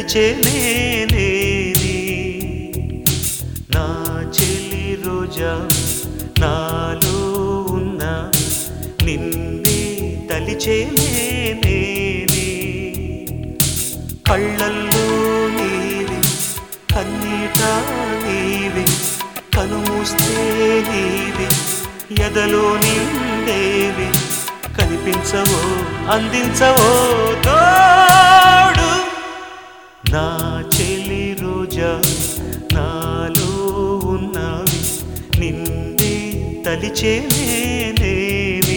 తలిచే నేనే నా చెలి రోజా నాలో ఉన్న నిన్నే తలిచే నేనే కళ్ళల్లో నీవి కన్నీట నీవి కనుమూస్తే నీవి ఎదలో నిండేవి కనిపించవో అందించవో తోడు నా చెలి రోజా నాలో ఉన్నవి నిన్నే తలిచే నేనేవి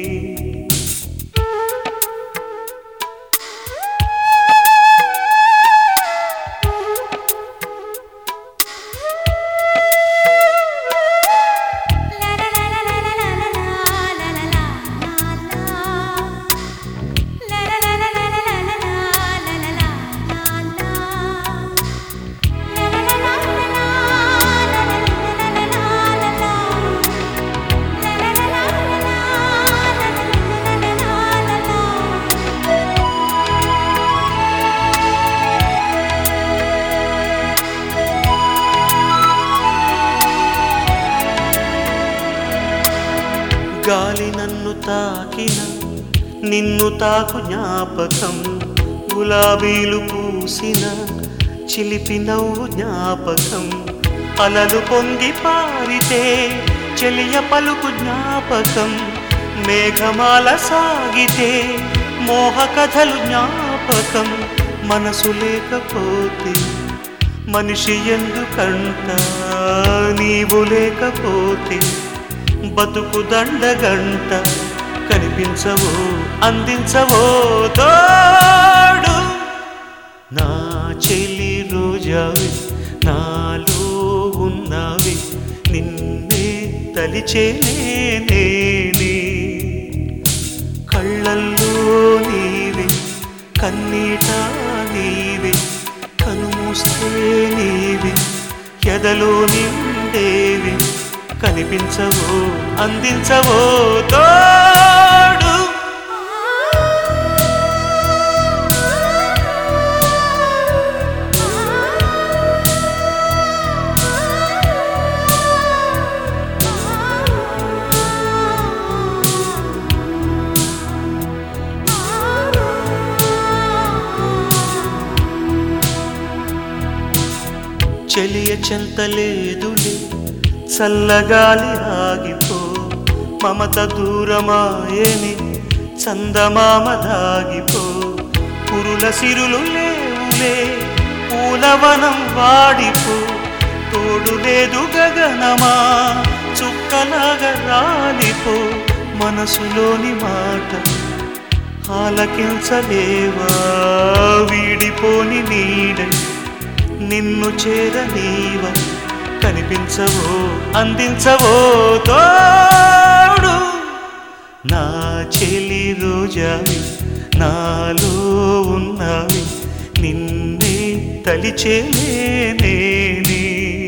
గాలి నన్ను తాకిన నిన్ను తాకు జ్ఞాపకం గులాబీలు పూసిన చిలిపి నవ్వు జ్ఞాపకం అలలు పొంగి పారితే చెలియ పలుకు జ్ఞాపకం మేఘమాల సాగితే మోహ కథలు జ్ఞాపకం మనసు లేకపోతే మనిషి ఎందుకంట నీవు లేకపోతే బతుకు దండగంట కనిపించవో అందించవో తోడు నా చెలి రోజావి నాలో ఉన్నవి నిన్నే తలిచే నేనే కళ్ళల్లో నీవి కన్నీట నీవి కనుమూస్తే నీవి ఎదలో నిండేవి కనిపించవో అందించవో తోడు చెలియ చెంతలేదులే చల్లగాలి ఆగిపో మమత దూరమాయని చందమామ దాగిపో పురుల సిరులు లేవులే పూలవనం వాడిపో తోడు లేదు గగనమా చుక్కలాగా రాలిపో మనసులోని మాట ఆలకించలేవా వీడిపోని నీడ నిన్ను చేరనీవా కనిపించవో అందించవో తోడు నా చెలి రోజావి నాలో ఉన్నవి నిన్నే తలిచే నేనే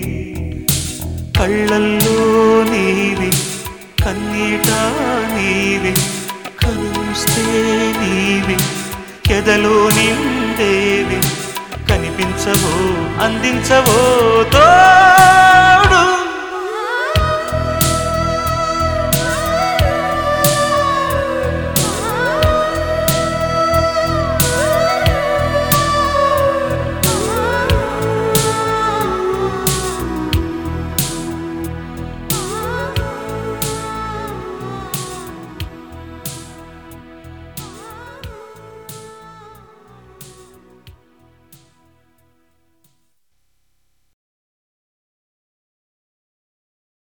కళ్ళల్లో నీవి కన్నీట నీవి కనుస్తే నీవి ఎదలో నిండేవి కనిపించవో అందించవో తో